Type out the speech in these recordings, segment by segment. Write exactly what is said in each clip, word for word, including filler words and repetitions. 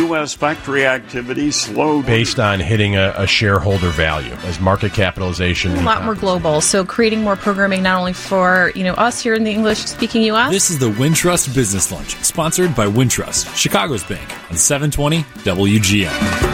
U S factory activity slowed. Based on hitting a, a shareholder value as market capitalization. A lot more global. So creating more programming not only for, you know, us here in the English-speaking U S. This is the Wintrust Business Lunch, sponsored by Wintrust, Chicago's bank, on seven twenty W G N.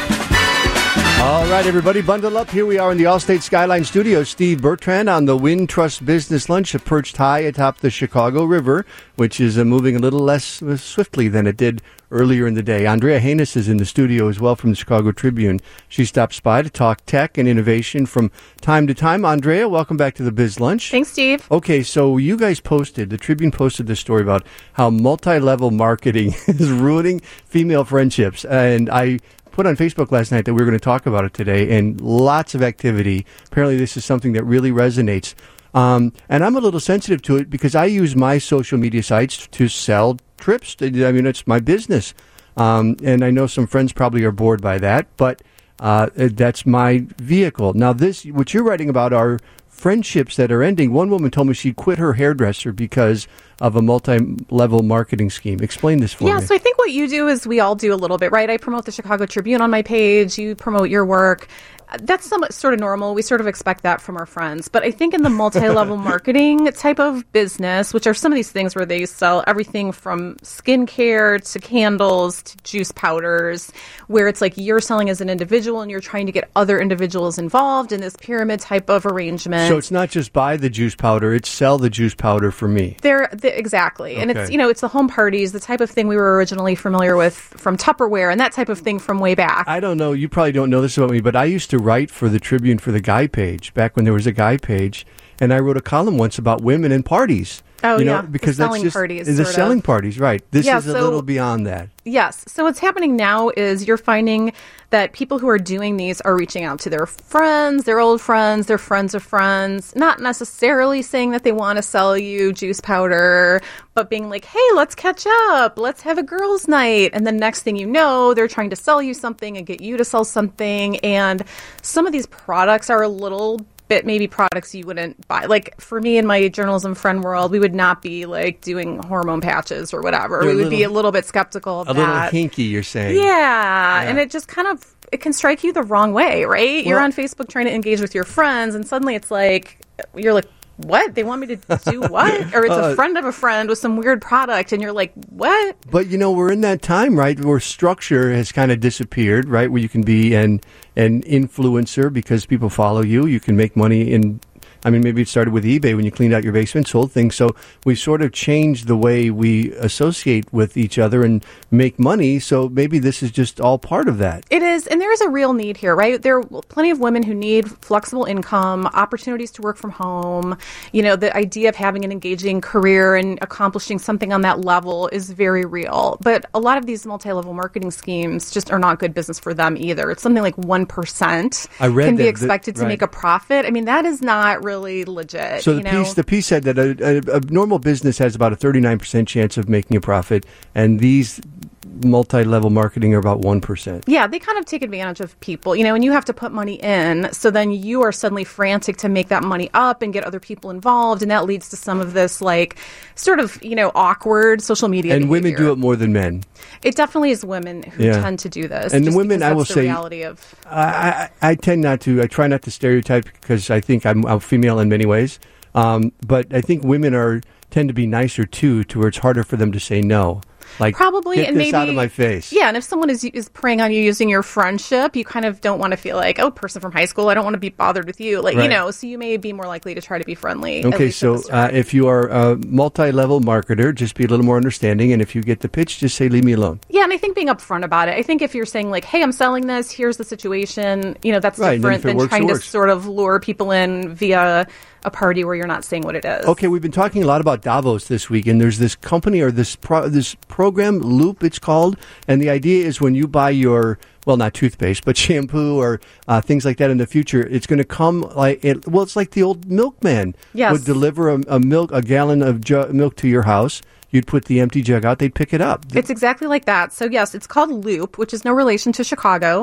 All right, everybody, bundle up. Here we are in the Allstate Skyline Studios. Steve Bertrand on the Wintrust Business Lunch, perched high atop the Chicago River, which is uh, moving a little less uh, swiftly than it did earlier in the day. Andrea Haynes is in the studio as well from the Chicago Tribune. She stops by to talk tech and innovation from time to time. Andrea, welcome back to the Biz Lunch. Thanks, Steve. Okay, so you guys posted, the Tribune posted this story about how multi-level marketing is ruining female friendships. And I put on Facebook last night that we were going to talk about it today, and lots of activity. Apparently this is something that really resonates. Um, and I'm a little sensitive to it because I use my social media sites to sell trips. I mean, it's my business. Um, and I know some friends probably are bored by that, but uh, that's my vehicle. Now, this, what you're writing about are friendships that are ending. One woman told me she quit her hairdresser because of a multi-level marketing scheme. Explain this for yeah, me. Yeah, so I think what you do is we all do a little bit, right? I promote the Chicago Tribune on my page. You promote your work. That's somewhat sort of normal. We sort of expect that from our friends. But I think in the multi-level marketing type of business, which are some of these things where they sell everything from skincare to candles to juice powders, where it's like you're selling as an individual and you're trying to get other individuals involved in this pyramid type of arrangement. So it's not just buy the juice powder, it's sell the juice powder for me. They're, they, exactly. Okay. And it's, you know, it's the home parties, the type of thing we were originally familiar with from Tupperware and that type of thing from way back. I don't know. You probably don't know this about me, but I used to write for the Tribune for the Guy page back when there was a Guy page, and I wrote a column once about women and parties. Oh, you know, yeah. Because the selling that's just, parties. The selling of. parties, right. This yeah, is so, a little beyond that. Yes. So what's happening now is you're finding that people who are doing these are reaching out to their friends, their old friends, their friends of friends, not necessarily saying that they want to sell you juice powder, but being like, hey, let's catch up. Let's have a girls' night. And the next thing you know, they're trying to sell you something and get you to sell something. And some of these products are a little bit maybe products you wouldn't buy. Like for me in my journalism friend world, we would not be like doing hormone patches or whatever. They're we would little, be a little bit skeptical of a that. A little hinky, you're saying. Yeah. yeah. And it just kind of, it can strike you the wrong way, right? Well, you're on Facebook trying to engage with your friends and suddenly it's like, you're like, what? They want me to do what? Or it's uh, a friend of a friend with some weird product, and you're like, what? But, you know, we're in that time, right, where structure has kind of disappeared, right, where you can be an, an influencer because people follow you. You can make money in... I mean, maybe it started with eBay when you cleaned out your basement, sold things. So we sort of changed the way we associate with each other and make money. So maybe this is just all part of that. It is. And there is a real need here, right? There are plenty of women who need flexible income, opportunities to work from home. You know, the idea of having an engaging career and accomplishing something on that level is very real. But a lot of these multi-level marketing schemes just are not good business for them either. It's something like one percent I read can be that, expected that, to right. make a profit. I mean, that is not really really legit. So the you know? piece, the piece said that a, a, a normal business has about a thirty-nine percent chance of making a profit, and these multi-level marketing are about one percent. Yeah, they kind of take advantage of people, you know, and you have to put money in. So then you are suddenly frantic to make that money up and get other people involved. And that leads to some of this like sort of, you know, awkward social media And behavior. women do it more than men. It definitely is women who yeah. tend to do this. And just women, that's I will the say, reality of... I, I, I tend not to, I try not to stereotype because I think I'm, I'm female in many ways. Um, but I think women are tend to be nicer too, to where it's harder for them to say no. Like, probably, get and this maybe out of my face. Yeah, and if someone is is preying on you using your friendship, you kind of don't want to feel like, oh, person from high school, I don't want to be bothered with you. Like, right. you know, so you may be more likely to try to be friendly. Okay, so uh, if you are a multi-level marketer, just be a little more understanding, and if you get the pitch, just say, leave me alone. Yeah, and I think being upfront about it. I think if you're saying like, hey, I'm selling this, here's the situation, you know, that's right, different than works, trying to works. sort of lure people in via a party where you're not saying what it is. Okay, we've been talking a lot about Davos this week, and there's this company or this pro- this program, Loop it's called, and the idea is when you buy your, well, not toothpaste, but shampoo or uh, things like that in the future, it's going to come like, it, well, it's like the old milkman yes. would deliver a, a milk, a gallon of ju- milk to your house. You'd put the empty jug out, they'd pick it up. It's exactly like that. So yes, it's called Loop, which is no relation to Chicago.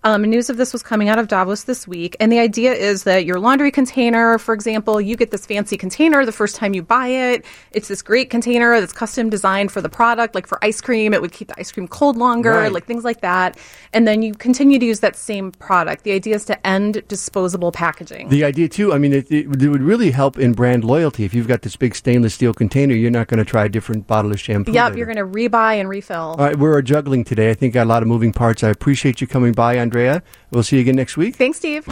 Um, news of this was coming out of Davos this week. And the idea is that your laundry container, for example, you get this fancy container the first time you buy it. It's this great container that's custom designed for the product. Like for ice cream, it would keep the ice cream cold longer, Right. like things like that. And then you continue to use that same product. The idea is to end disposable packaging. The idea, too, I mean, it, it, it would really help in brand loyalty. If you've got this big stainless steel container, you're not going to try a different bottle of shampoo. Yep, later. you're going to rebuy and refill. All right, we're juggling today. I think got a lot of moving parts. I appreciate you coming by, Andrea. We'll see you again next week. Thanks, Steve.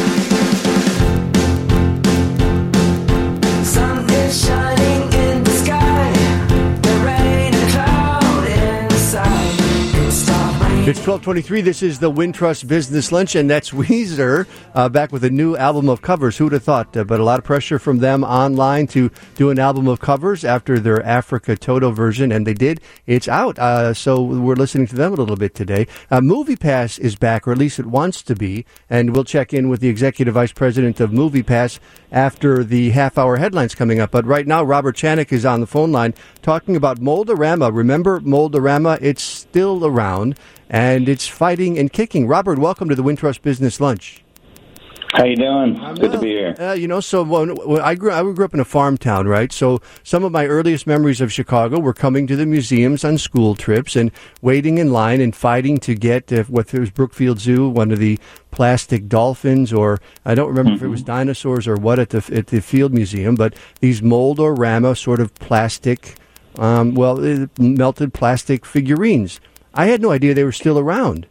Sun is shining in the sky. The rain and cloud inside. Stop raining. It's twelve twenty-three. This is the Wintrust Business Lunch, and that's Weezer uh, back with a new album of covers. Who would have thought? Uh, but a lot of pressure from them online to do an album of covers after their Africa Toto version, and they did. It's out, uh, so we're listening to them a little bit today. Uh, MoviePass is back, or at least it wants to be, and we'll check in with the Executive Vice President of MoviePass after the half-hour headlines coming up. But right now, Robert Chanik is on the phone line talking about Mold-A-Rama. Remember Mold-A-Rama? It's still around, and it's fighting and kicking. Robert, welcome to the Wintrust Business Lunch. How you doing? Good to be here. Uh, you know, so when, when I grew, I grew up in a farm town, right? So some of my earliest memories of Chicago were coming to the museums on school trips and waiting in line and fighting to get, uh, whether it was Brookfield Zoo, one of the plastic dolphins, or I don't remember mm-hmm. if it was dinosaurs or what at the at the Field Museum, but these Mold-A-Rama sort of plastic, um, well, melted plastic figurines. I had no idea they were still around.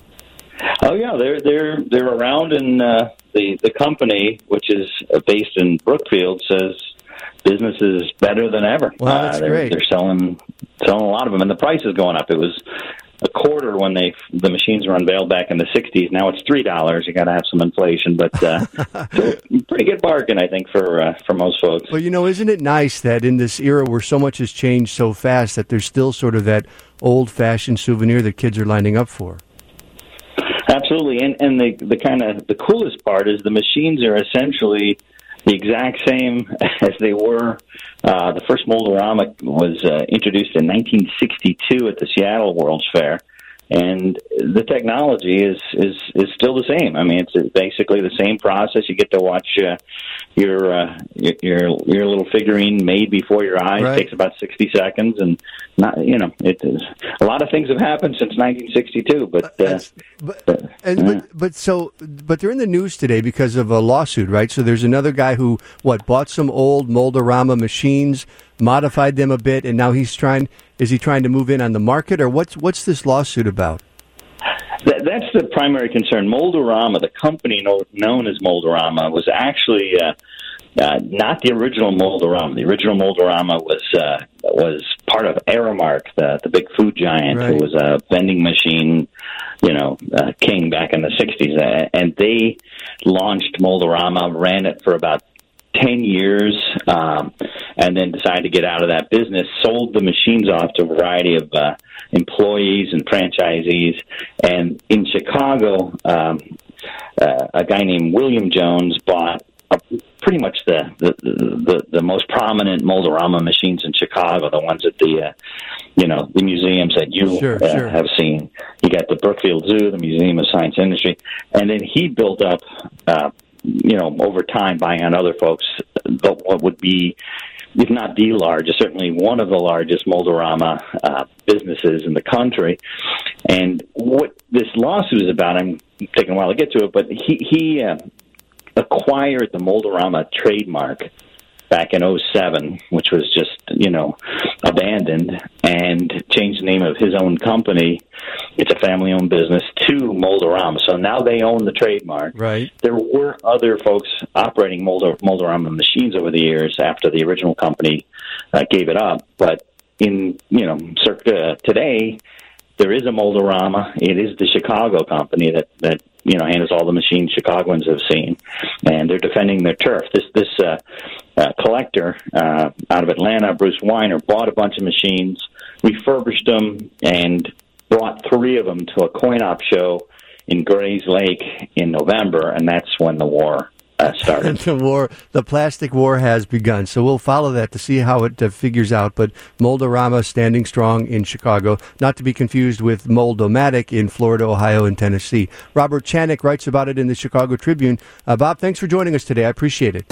Oh yeah, they're they're they're around, and uh, the the company, which is based in Brookfield, says business is better than ever. Well, that's uh, they're, great. They're selling selling a lot of them, and the price is going up. It was a quarter when they the machines were unveiled back in the sixties. Now it's three dollars. You got to have some inflation, but uh, so pretty good bargain, I think, for uh, for most folks. Well, you know, isn't it nice that in this era where so much has changed so fast that there's still sort of that old-fashioned souvenir that kids are lining up for? Absolutely, and and the the kind of the coolest part is the machines are essentially the exact same as they were. Uh, the first Mold-A-Rama was uh, introduced in nineteen sixty-two at the Seattle World's Fair, and the technology is is is still the same. I mean, it's basically the same process. You get to watch uh, your, uh, your your little figurine made before your eyes. Right. It takes about sixty seconds, and not you know it is a lot of things have happened since nineteen sixty-two, but. Uh, But, and, but but so but they're in the news today because of a lawsuit, right? So there's another guy who what bought some old Mold-A-Rama machines, modified them a bit, and now he's trying. Is he trying to move in on the market, or what's what's this lawsuit about? That, that's the primary concern. Mold-A-Rama, the company no, known as Mold-A-Rama, was actually uh, uh, not the original Mold-A-Rama. The original Mold-A-Rama was uh, was part of Aramark, the the big food giant, Right. who was a vending machine, you know, uh, king back in the sixties. Uh, and they launched Mold-A-Rama, ran it for about ten years, um, and then decided to get out of that business, sold the machines off to a variety of uh, employees and franchisees. And in Chicago, um, uh, a guy named William Jones bought uh, pretty much the, the, the, the most prominent Mold-A-Rama machines in Chicago, the ones at the, uh, you know, the museums that you Sure, uh, sure. have seen. You got the Brookfield Zoo, the Museum of Science and Industry, and then he built up, uh, you know, over time, buying on other folks, the, what would be, if not the largest, certainly one of the largest Mold-A-Rama uh, businesses in the country. And what this lawsuit is about, I'm taking a while to get to it, but he, he uh, acquired the Mold-A-Rama trademark back in oh seven, which was just, you know, abandoned, and changed the name of his own company. It's a family-owned business to Mold-A-Rama. So now they own the trademark. Right. There were other folks operating Mold- Mold-A-Rama machines over the years after the original company uh, gave it up. But in, you know, circa today, there is a Mold-A-Rama. It is the Chicago company that, that you know, handles all the machines Chicagoans have seen, and they're defending their turf. This this uh, uh, collector uh, out of Atlanta, Bruce Weiner, bought a bunch of machines, refurbished them, and brought three of them to a coin-op show in Grays Lake in November, and that's when the war uh, started. The war, the plastic war has begun. So we'll follow that to see how it uh, figures out. But Mold-O-Rama standing strong in Chicago, not to be confused with Mold-O-Matic in Florida, Ohio, and Tennessee. Robert Chanik writes about it in the Chicago Tribune. Uh, Bob, thanks for joining us today. I appreciate it.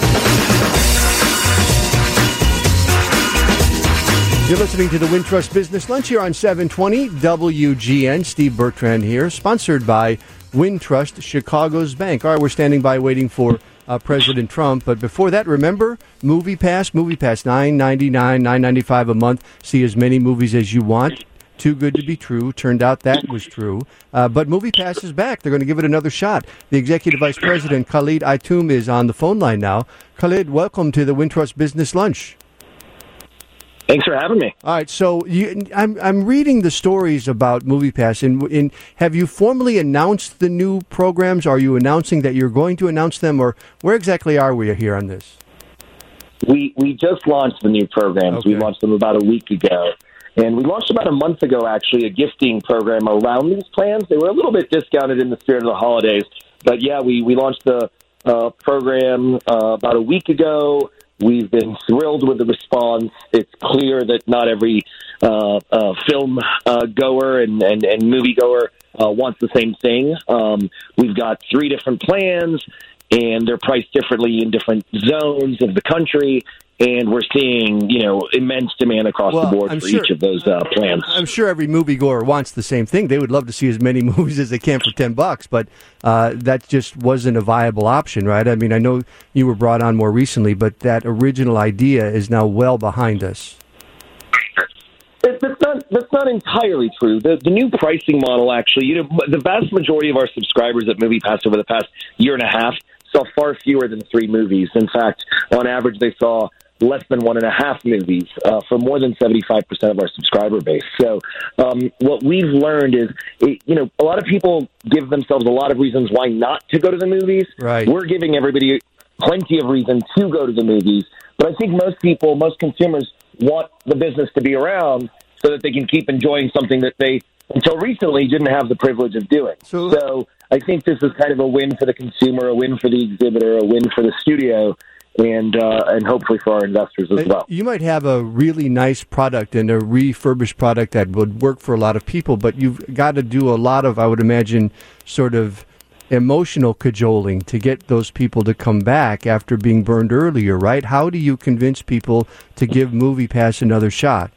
You're listening to the Wintrust Business Lunch here on seven twenty W G N. Steve Bertrand here, sponsored by Wintrust, Chicago's bank. All right, we're standing by waiting for uh, President Trump. But before that, remember, Movie Pass, Movie Pass, nine ninety-nine, nine ninety-five a month. See as many movies as you want. Too good to be true. Turned out that was true. Uh, but Movie Pass is back. They're going to give it another shot. The Executive Vice President, Khalid Aitoum, is on the phone line now. Khalid, welcome to the Wintrust Business Lunch. Thanks for having me. All right, so you, I'm I'm reading the stories about MoviePass, and, and have you formally announced the new programs? Are you announcing that you're going to announce them, or where exactly are we here on this? We we just launched the new programs. Okay. We launched them about a week ago, and we launched about a month ago, actually, a gifting program around these plans. They were a little bit discounted in the spirit of the holidays, but yeah, we, we launched the uh, program uh, about a week ago. We've been thrilled with the response. It's clear that not every uh, uh, film uh, goer and, and, and movie goer uh, wants the same thing. Um, we've got three different plans, and they're priced differently in different zones of the country. And we're seeing, you know, immense demand across well, the board I'm for sure, each of those uh, plans. I'm sure every moviegoer wants the same thing. They would love to see as many movies as they can for ten bucks, but uh, that just wasn't a viable option, right? I mean, I know you were brought on more recently, but that original idea is now well behind us. That's not, that's not entirely true. The, the new pricing model, actually, you know, the vast majority of our subscribers at MoviePass over the past year and a half saw far fewer than three movies. In fact, on average, they saw less than one and a half movies uh, for more than seventy-five percent of our subscriber base. So um, what we've learned is, it, you know, a lot of people give themselves a lot of reasons why not to go to the movies. Right. We're giving everybody plenty of reason to go to the movies. But I think most people, most consumers want the business to be around so that they can keep enjoying something that they, until recently, didn't have the privilege of doing. So, so I think this is kind of a win for the consumer, a win for the exhibitor, a win for the studio, and uh, and hopefully for our investors as well. You might have a really nice product and a refurbished product that would work for a lot of people, but you've got to do a lot of, I would imagine, sort of emotional cajoling to get those people to come back after being burned earlier, right? How do you convince people to give MoviePass another shot?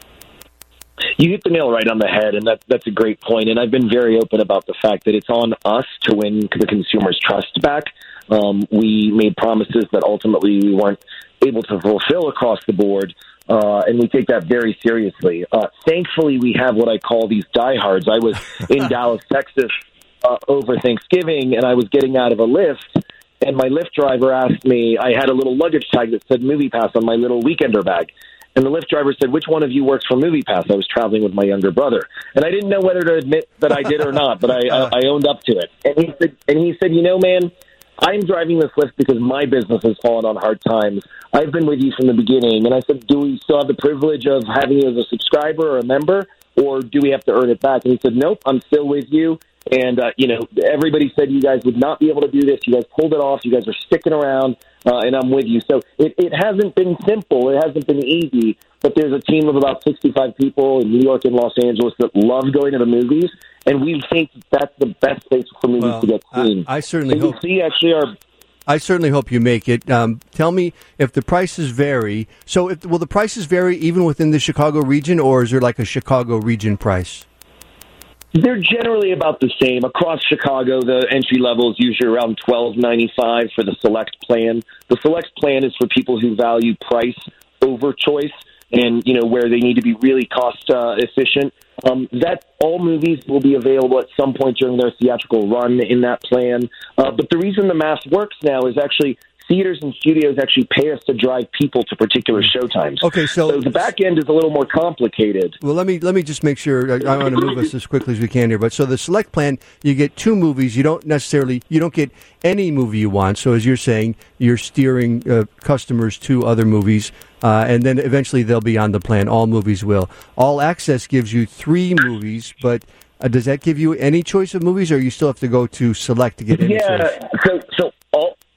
You hit the nail right on the head, and that, that's a great point. And I've been very open about the fact that it's on us to win the consumer's trust back. Um, we made promises that ultimately we weren't able to fulfill across the board, uh, and we take that very seriously. Uh, thankfully, we have what I call these diehards. I was in Dallas, Texas uh, over Thanksgiving, and I was getting out of a Lyft, and my Lyft driver asked me, I had a little luggage tag that said MoviePass on my little weekender bag. And the Lyft driver said, which one of you works for MoviePass? I was traveling with my younger brother. And I didn't know whether to admit that I did or not, but I, I, I owned up to it. And he said, and he said, you know, man, I'm driving this Lyft because my business has fallen on hard times. I've been with you from the beginning. And I said, do we still have the privilege of having you as a subscriber or a member, or do we have to earn it back? And he said, nope, I'm still with you. And, uh, you know, everybody said you guys would not be able to do this. You guys pulled it off. You guys are sticking around, uh, and I'm with you. So it, it hasn't been simple. It hasn't been easy. But there's a team of about sixty-five people in New York and Los Angeles that love going to the movies, and we think that's the best place for movies well, to get seen. I, I certainly and hope. You see, actually, our I certainly hope you make it. Um, tell me if the prices vary. So, if, will the prices vary even within the Chicago region, or is there like a Chicago region price? They're generally about the same. Across Chicago, the entry level is usually around twelve ninety-five for the Select plan. The Select plan is for people who value price over choice, and, you know, where they need to be really cost uh, efficient. Um, that all movies will be available at some point during their theatrical run in that plan. Uh, but the reason the math works now is actually theaters and studios actually pay us to drive people to particular showtimes. Okay, so, so the back end is a little more complicated. Well, let me let me just make sure. I, I want to move us as quickly as we can here. But so the Select plan, you get two movies. You don't necessarily you don't get any movie you want. So as you're saying, you're steering uh, customers to other movies, uh, and then eventually they'll be on the plan. All movies will. All Access gives you three movies, but uh, does that give you any choice of movies, or you still have to go to Select to get any yeah, choice? so so all.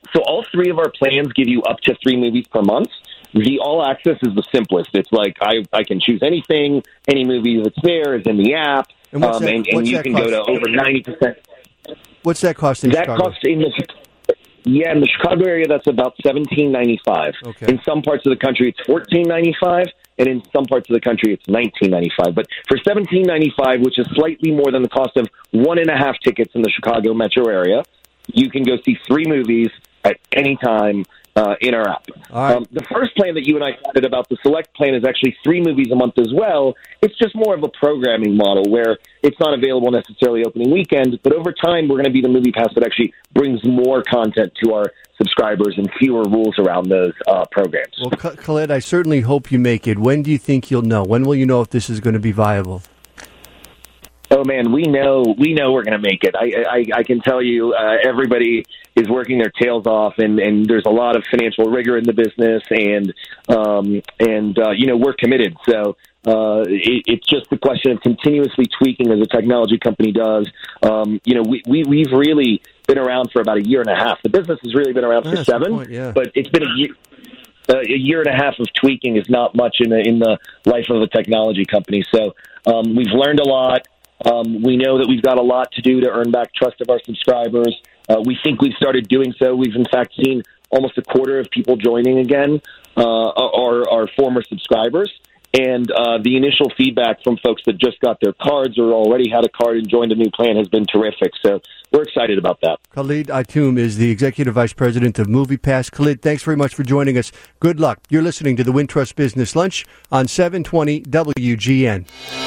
so all three of our plans give you up to three movies per month. The All Access is the simplest. It's like I, I can choose anything. Any movie that's there is in the app. And what's um, that- and, and what's you that can cost? go to over ninety percent. What's that cost in That Chicago? costs in the yeah in the Chicago area that's about seventeen ninety five. Okay. In some parts of the country it's fourteen ninety five, and in some parts of the country it's nineteen ninety five. But for seventeen ninety five, which is slightly more than the cost of one and a half tickets in the Chicago metro area, you can go see three movies at any time uh, in our app. All right. Um, the first plan that you and I chatted about, the Select plan, is actually three movies a month as well. It's just more of a programming model where it's not available necessarily opening weekend, but over time we're going to be the Movie Pass that actually brings more content to our subscribers and fewer rules around those uh, programs. Well, K- Khalid, I certainly hope you make it. When do you think you'll know? When will you know if this is going to be viable? Oh man, we know we know we're going to make it. I, I I can tell you, uh, everybody is working their tails off, and, and there's a lot of financial rigor in the business, and um and uh, you know we're committed. So uh, it, it's just a question of continuously tweaking as a technology company does. Um, you know, we, we we've really been around for about a year and a half. The business has really been around Yeah, for that's a good seven, point, yeah. but it's been a year. Uh, a year and a half of tweaking is not much in the, in the life of a technology company. So um, we've learned a lot. Um, we know that we've got a lot to do to earn back trust of our subscribers. Uh, we think we've started doing so. We've, in fact, seen almost a quarter of people joining again uh, are our former subscribers. And uh, the initial feedback from folks that just got their cards or already had a card and joined a new plan has been terrific. So we're excited about that. Khalid Atum is the Executive Vice President of MoviePass. Khalid, thanks very much for joining us. Good luck. You're listening to the Wintrust Business Lunch on seven twenty W G N.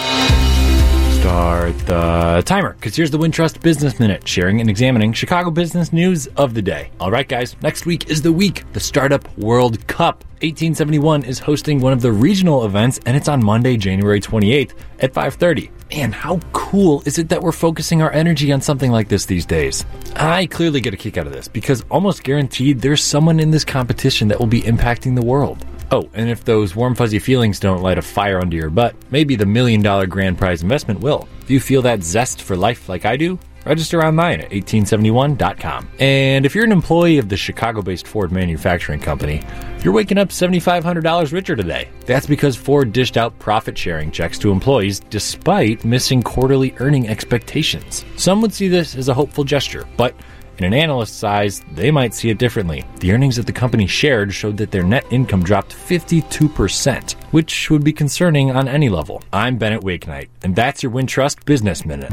Start the timer, because here's the Wintrust Business Minute, sharing and examining Chicago business news of the day. All right, guys, next week is the week, the Startup World Cup. eighteen seventy-one is hosting one of the regional events, and it's on Monday, January twenty-eighth at five thirty. Man, how cool is it that we're focusing our energy on something like this these days? I clearly get a kick out of this, because almost guaranteed there's someone in this competition that will be impacting the world. Oh, and if those warm fuzzy feelings don't light a fire under your butt, maybe the million dollar grand prize investment will. Do you feel that zest for life like I do? Register online at eighteen seventy-one dot com. And if you're an employee of the Chicago-based Ford Manufacturing Company, you're waking up seven thousand five hundred dollars richer today. That's because Ford dished out profit-sharing checks to employees despite missing quarterly earning expectations. Some would see this as a hopeful gesture, but in an analyst's eyes, they might see it differently. The earnings that the company shared showed that their net income dropped fifty-two percent, which would be concerning on any level. I'm Bennett Wakenight, and that's your Wintrust Business Minute.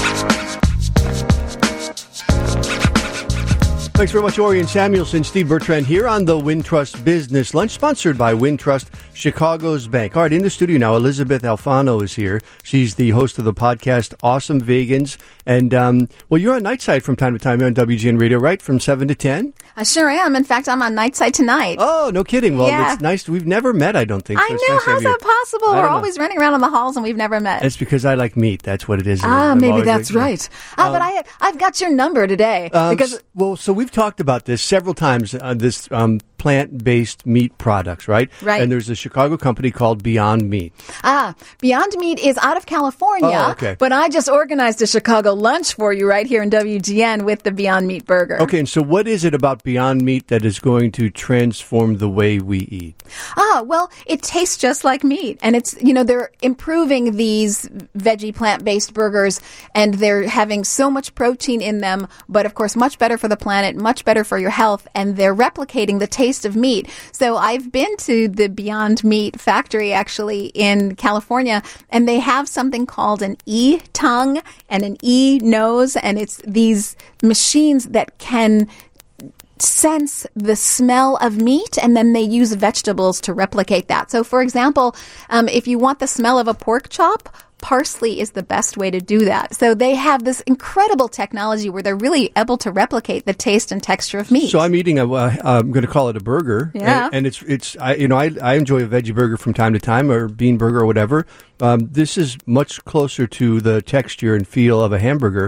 Thanks very much, Orion Samuelson. Steve Bertrand here on the Wintrust Business Lunch, sponsored by Wintrust Chicago's Bank. All right, in the studio now, Elizabeth Alfano is here. She's the host of the podcast Awesome Vegans. And, um, well, you're on Nightside from time to time on W G N Radio, right? From seven to ten? I sure am. In fact, I'm on Nightside tonight. Oh, no kidding. Well, Yeah. it's nice. We've never met, I don't think. I so it's know. nice to have How's you. that possible? I We're don't know. always running around in the halls and we've never met. It's because I like meat. That's what it is. Ah, I'm maybe always that's like- right. Ah, but I, I've got your number today Um, because s- well, so we've talked about this several times. Uh, this um, plant-based meat products, right? Right. And there's a Chicago company called Beyond Meat. ah, Beyond Meat is out of California. Oh, okay. But I just organized a Chicago lunch for you right here in W G N with the Beyond Meat burger. Okay, and so what is it about Beyond Meat that is going to transform the way we eat? Ah, well, it tastes just like meat. And it's, you know, they're improving these veggie plant-based burgers and they're having so much protein in them, but of course, much better for the planet, much better for your health. And they're replicating the taste of meat. So I've been to the Beyond Meat factory actually in California, and they have something called an e-tongue and an e-nose. And it's these machines that can sense the smell of meat, and then they use vegetables to replicate that. So, for example, um, if you want the smell of a pork chop, parsley is the best way to do that. So they have this incredible technology where they're really able to replicate the taste and texture of meat. So I'm eating a, uh, I'm going to call it a burger. Yeah. And, and it's, it's, I, you know, I, I enjoy a veggie burger from time to time, or bean burger or whatever. Um, this is much closer to the texture and feel of a hamburger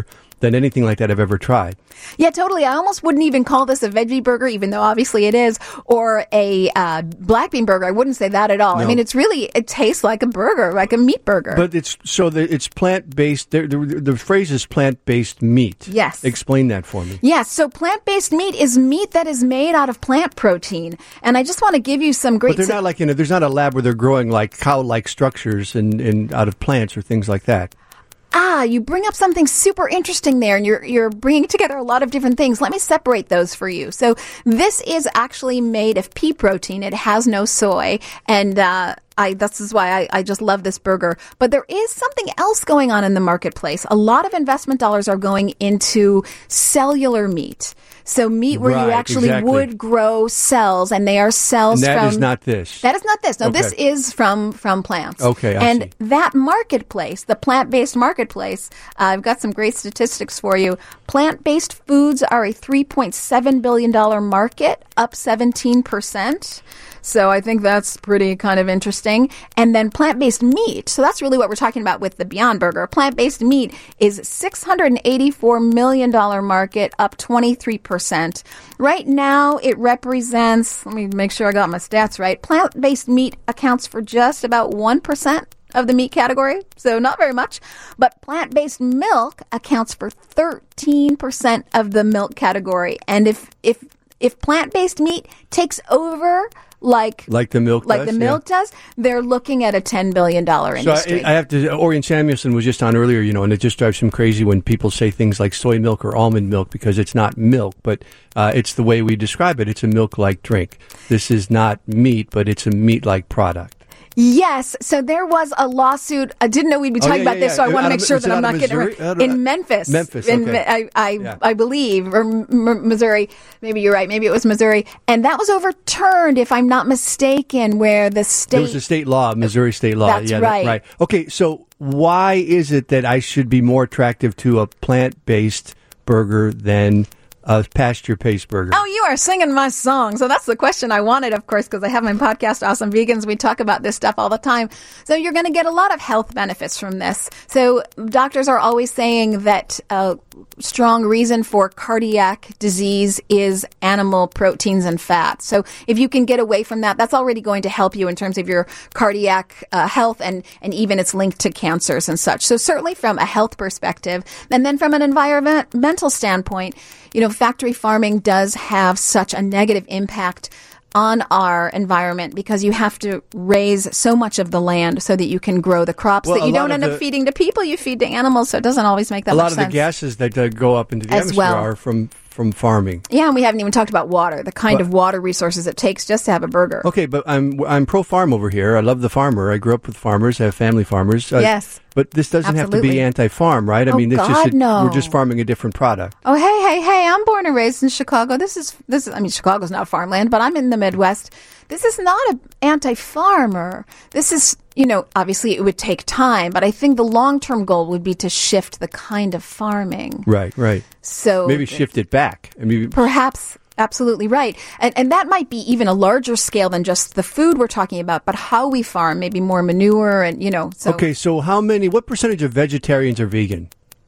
than anything like that I've ever tried. Yeah, totally. I almost wouldn't even call this a veggie burger, even though obviously it is, or a uh, black bean burger. I wouldn't say that at all. No. I mean, it's really, it tastes like a burger, like a meat burger. But it's so the, it's plant-based. The, the, the phrase is plant-based meat. Yes. Explain that for me. Yes, so plant-based meat is meat that is made out of plant protein. And I just want to give you some great... But they're su- not like in a, there's not a lab where they're growing like cow-like structures and, and out of plants or things like that. Ah, you bring up something super interesting there, and you're you're bringing together a lot of different things. Let me separate those for you. So this is actually made of pea protein. It has no soy, and uh, I this is why I, I just love this burger. But there is something else going on in the marketplace. A lot of investment dollars are going into cellular meat. So meat where Right, you actually exactly. would grow cells, and they are cells And that from... is not this. That is not this. No, Okay. this is from, from plants. Okay, I And see. that marketplace, the plant-based marketplace, uh, I've got some great statistics for you. Plant-based foods are a three point seven billion dollars market, up seventeen percent. So I think that's pretty kind of interesting. And then plant-based meat. So that's really what we're talking about with the Beyond Burger. Plant-based meat is six hundred eighty-four million dollars market, up twenty-three percent. Right now, it represents, let me make sure I got my stats right. Plant-based meat accounts for just about one percent of the meat category, so not very much. But plant-based milk accounts for thirteen percent of the milk category. And if if if plant-based meat takes over like Like the milk like does, the milk yeah. does, they're looking at a ten billion dollars So industry. I, I have to. Orion Samuelson was just on earlier, you know, and it just drives him crazy when people say things like soy milk or almond milk because it's not milk, but uh, it's the way we describe it. It's a milk-like drink. This is not meat, but it's a meat-like product. Yes, so there was a lawsuit. I didn't know we'd be Oh, talking yeah, about yeah, this, so I yeah. want to Out make of- sure is it that I'm out not of getting it Missouri? right. Out of- In Memphis. Memphis, In, okay. I, I, Yeah. I believe, or M- M- Missouri. Maybe you're right. Maybe it was Missouri. And that was overturned, if I'm not mistaken, where the state... There was a state law, Missouri state law. That's yeah, right. That, right. Okay, so why is it that I should be more attractive to a plant-based burger than a pasture-based burger? Oh, you are singing my song. So that's the question I wanted, of course, because I have my podcast, Awesome Vegans. We talk about this stuff all the time. So you're going to get a lot of health benefits from this. So doctors are always saying that a strong reason for cardiac disease is animal proteins and fats. So if you can get away from that, that's already going to help you in terms of your cardiac uh, health, and, and even it's linked to cancers and such. So certainly from a health perspective, and then from an environmental standpoint, you know, factory farming does have such a negative impact on our environment because you have to raise so much of the land so that you can grow the crops Well, that you a lot don't of end the- up feeding to people, you feed to animals, so it doesn't always make that a much lot of sense. the gases that uh, go up into the As atmosphere well. are from, from farming. Yeah, and we haven't even talked about water, the kind But- of water resources it takes just to have a burger. Okay, but I'm I'm pro farm over here. I love the farmer. I grew up with farmers. I have family farmers. Uh, Yes. But this doesn't have to Absolutely. be anti-farm, right? I Oh, mean, it's just God, a, no. we're just farming a different product. Oh, hey, hey, hey, I'm born and raised in Chicago. This is, this is, I mean, Chicago's not farmland, but I'm in the Midwest. This is not an anti-farmer. This is, you know, obviously it would take time, but I think the long-term goal would be to shift the kind of farming. Right, right. So Maybe shift it back. I mean, Perhaps. Absolutely right. And, and that might be even a larger scale than just the food we're talking about, but how we farm, maybe more manure and, you know. So okay, so how many, what percentage of vegetarians are vegan?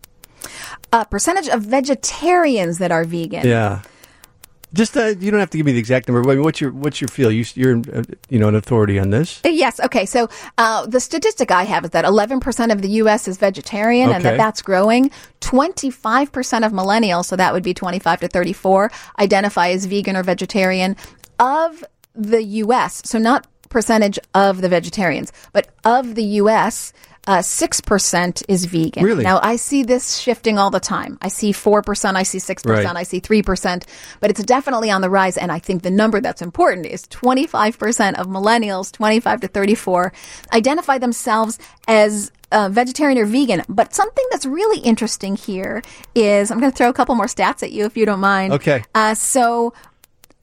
a percentage of vegetarians that are vegan. Yeah. Just, uh, you don't have to give me the exact number. But I mean, what's your, what's your feel? You, you're, uh, you know, an authority on this. Uh, Yes. Okay. So uh, the statistic I have is that eleven percent of the U S is vegetarian, and that Okay. that's growing. twenty-five percent of millennials, so that would be twenty-five to thirty-four, identify as vegan or vegetarian of the U S. So not percentage of the vegetarians, but of the U S, uh, six percent is vegan. Really? Now, I see this shifting all the time. I see four percent, I see six percent, Right. I see three percent, but it's definitely on the rise. And I think the number that's important is twenty-five percent of millennials, twenty-five to thirty-four, identify themselves as uh, vegetarian or vegan. But something that's really interesting here is, I'm going to throw a couple more stats at you if you don't mind. Okay. Uh, so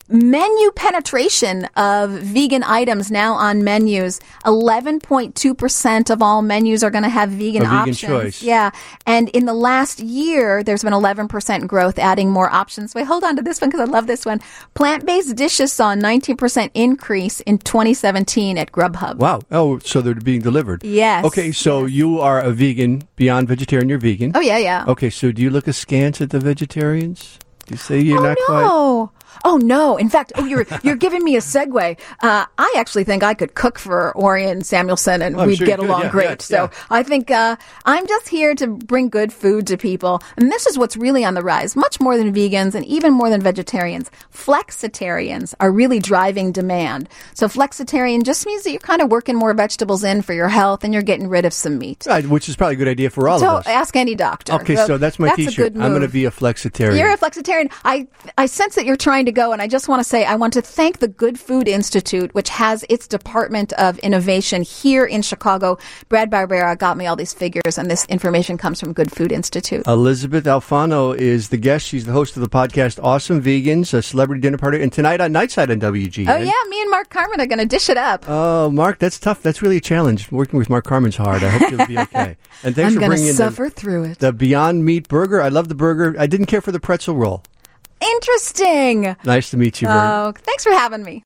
Menu penetration of vegan items now on menus. eleven point two percent of all menus are going to have vegan A vegan options. choice. Yeah. And in the last year, there's been eleven percent growth, adding more options. Wait, hold on to this one because I love this one. Plant-based dishes saw a nineteen percent increase in twenty seventeen at Grubhub. Wow. Oh, so they're being delivered. Yes. Okay, so you are a vegan, beyond vegetarian, you're vegan. Oh, yeah, yeah. Okay, so do you look askance at the vegetarians? Do you say you're oh, not no. quite... Oh no! In fact, oh, you're you're giving me a segue. Uh, I actually think I could cook for Orion Samuelson, and I'm we'd sure get you could. along Yeah, great. yeah, so yeah. I think uh, I'm just here to bring good food to people, and this is what's really on the rise, much more than vegans and even more than vegetarians. Flexitarians are really driving demand. So flexitarian just means that you're kind of working more vegetables in for your health, and you're getting rid of some meat. Right, which is probably a good idea for all so of us. ask any doctor. Okay, so that's my a T-shirt. good I'm going to move. be a flexitarian. You're a flexitarian. I I sense that you're trying to go, and I just want to say I want to thank the Good Food Institute, which has its Department of Innovation here in Chicago. Brad Barbera got me all these figures, and this information comes from Good Food Institute. Elizabeth Alfano is the guest. She's the host of the podcast Awesome Vegans, a celebrity dinner party, and tonight on Nightside on W G N. Oh, yeah, me and Mark Carmen are going to dish it up. Oh, Mark, that's tough. That's really a challenge. Working with Mark Carmen's hard. I hope you'll be okay. And thanks I'm for going bringing to in suffer the, through it. the Beyond Meat burger. I love the burger. I didn't care for the pretzel roll. Interesting. Nice to meet you, Vern. Oh, thanks for having me.